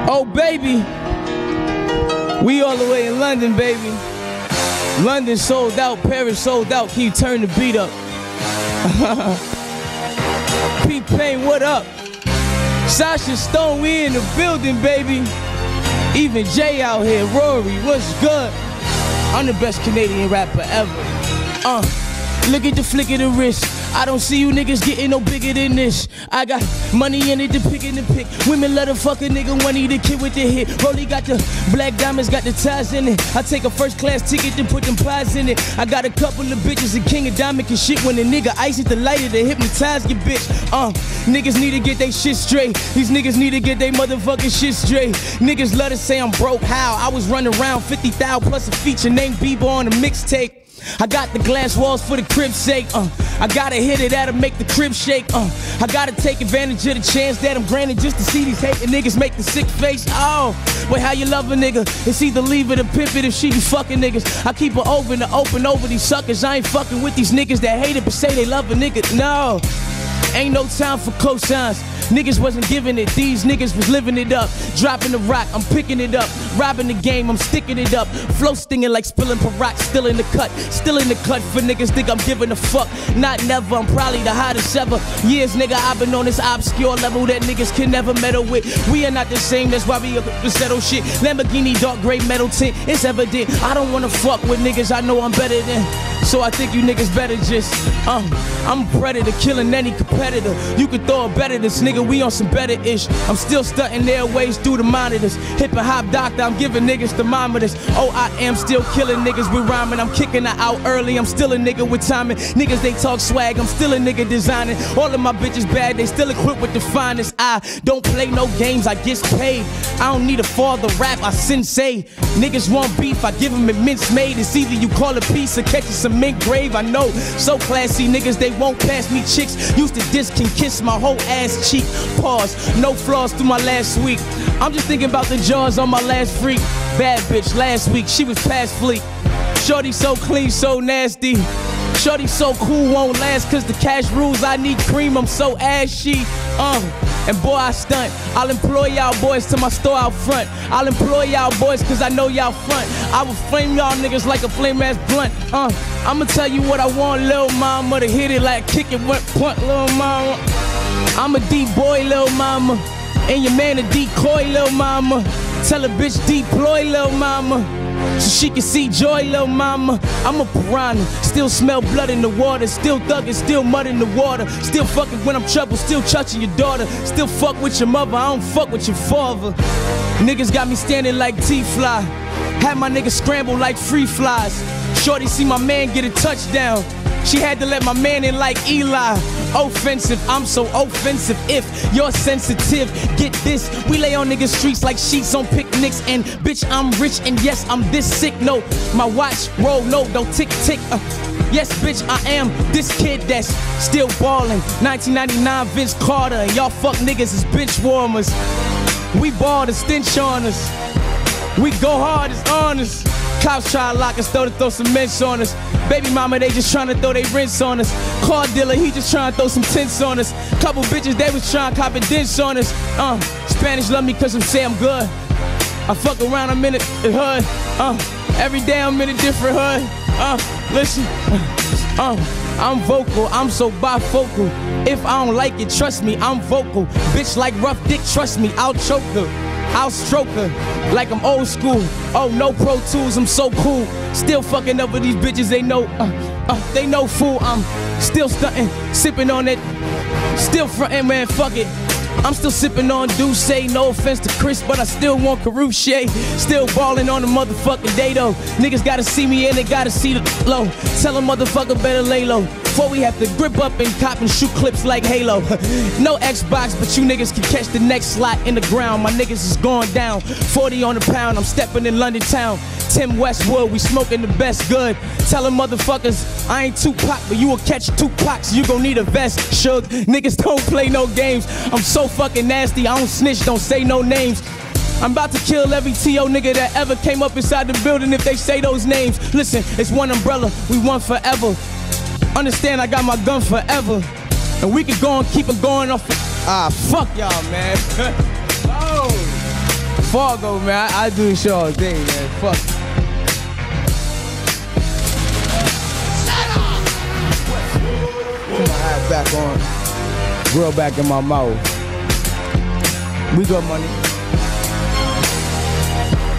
Oh baby, we all the way in London, baby. London sold out, Paris sold out. Can you turn the beat up? P-Pain, what up? Sasha Stone, we in the building, baby. Even Jay out here. Rory, what's good? I'm the best Canadian rapper ever. Look at the flick of the wrist. I don't see you niggas getting no bigger than this. I got money in it to pick and to pick. Women love to fuck a nigga when he the kid with the hit. Rolly got the black diamonds, got the ties in it. I take a first class ticket to put them pies in it. I got a couple of bitches and king of diamond and shit. When the nigga ice it, the lighter to hypnotize your bitch. Niggas need to get they shit straight. These niggas need to get they motherfucking shit straight. Niggas love to say I'm broke. How? I was running around 50,000 plus a feature named Bieber on a mixtape. I got the glass walls for the crib's sake. I gotta hit it that'll make the crib shake. I gotta take advantage of the chance that I'm granted just to see these hating niggas make the sick face. Wait, how you love a nigga? It's either leave it or pimp it if she be fucking niggas. I keep her open to open over these suckers. I ain't fucking with these niggas that hate it but say they love a nigga. No, ain't no time for cosigns. Niggas wasn't giving it, these niggas was living it up. Dropping the rock, I'm picking it up. Robbing the game, I'm sticking it up. Flow stinging like spilling Paroc, still in the cut. Still in the cut for niggas think I'm giving a fuck. Not never, I'm probably the hottest ever. Years, nigga, I've been on this obscure level that niggas can never meddle with. We are not the same, that's why we settle shit. Lamborghini, dark gray metal tint, it's evident. I don't wanna fuck with niggas I know I'm better than. So I think you niggas better just, I'm a predator, killing any competitor. You could throw a better this nigga, we on some better ish. I'm still stunting their ways through the monitors. Hip and hop doctor, I'm giving niggas thermometers. Oh, I am still killing niggas with rhyming. I'm kicking her out early, I'm still a nigga with timing. Niggas, they talk swag, I'm still a nigga designing. All of my bitches bad, they still equipped with the finest. I don't play no games, I get paid. I don't need a father rap, I sensei. Niggas want beef, I give them a mince made. It's either you call a piece or catch some mint grave. I know, so classy niggas, they won't pass me chicks. Used to diss can kiss my whole ass cheek. Pause, no flaws through my last week. I'm just thinking about the jaws on my last freak. Bad bitch last week, she was past fleet. Shorty so clean, so nasty. Shorty so cool, won't last cause the cash rules. I need cream, I'm so ashy. And boy, I stunt. I'll employ y'all boys to my store out front. I'll employ y'all boys cause I know y'all front. I will flame y'all niggas like a flame ass blunt. I'ma tell you what I want, lil' mama. To hit it like kick it, went punt, lil' mama. I'm a deep boy, lil' mama. And your man a decoy, lil' mama. Tell a bitch deploy, lil' mama. So she can see joy, lil' mama. I'm a piranha, still smell blood in the water. Still thuggin', still mud in the water. Still fucking when I'm troubled, still touching your daughter. Still fuck with your mother, I don't fuck with your father. Niggas got me standing like T-Fly. Had my niggas scramble like free flies. Shorty see my man get a touchdown. She had to let my man in like Eli. Offensive, I'm so offensive. If you're sensitive, get this. We lay on niggas' streets like sheets on picnics. And bitch, I'm rich and yes, I'm this sick. No, my watch roll, no, don't tick tick. Yes, bitch, I am this kid that's still ballin'. 1999 Vince Carter, and y'all fuck niggas is bench warmers. We ball the stench on us. We go hard as honest. Cops try to lock us, throw some mints on us. Baby mama, they just trying to throw they rinse on us. Car dealer, he just trying to throw some tints on us. Couple bitches, they was trying to cop a dents on us. Spanish love me cause I'm say I'm good. I fuck around, I'm in the hood. Every day I'm in a different hood. Listen, I'm vocal, I'm so bifocal. If I don't like it, trust me, I'm vocal. Bitch like rough dick, trust me, I'll choke her. I'll stroke her like I'm old school. Oh, no Pro Tools, I'm so cool. Still fucking up with these bitches, they know fool. I'm still stunting, sipping on it. Still frontin', man, fuck it. I'm still sipping on Douce, no offense to Chris, but I still want Caruche. Still ballin' on the motherfucking day though. Niggas gotta see me and they gotta see the low. Tell a motherfucker better lay low. Before we have to grip up and cop and shoot clips like Halo. No Xbox, but you niggas can catch the next slot in the ground. My niggas is going down, 40 on the pound. I'm stepping in London town. Tim Westwood, we smoking the best good. Tell them motherfuckers, I ain't Tupac, but you will catch Tupac, you gon' need a vest, Shug. Niggas don't play no games. I'm so fucking nasty, I don't snitch, don't say no names. I'm about to kill every T.O. nigga that ever came up inside the building if they say those names. Listen, it's one umbrella, we one forever. Understand I got my gun forever. And we can go and keep it going off. Fuck y'all, man. Oh. Fargo, man. I do this show all day, man. Fuck. Put my hat back on. Grill back in my mouth. We got money.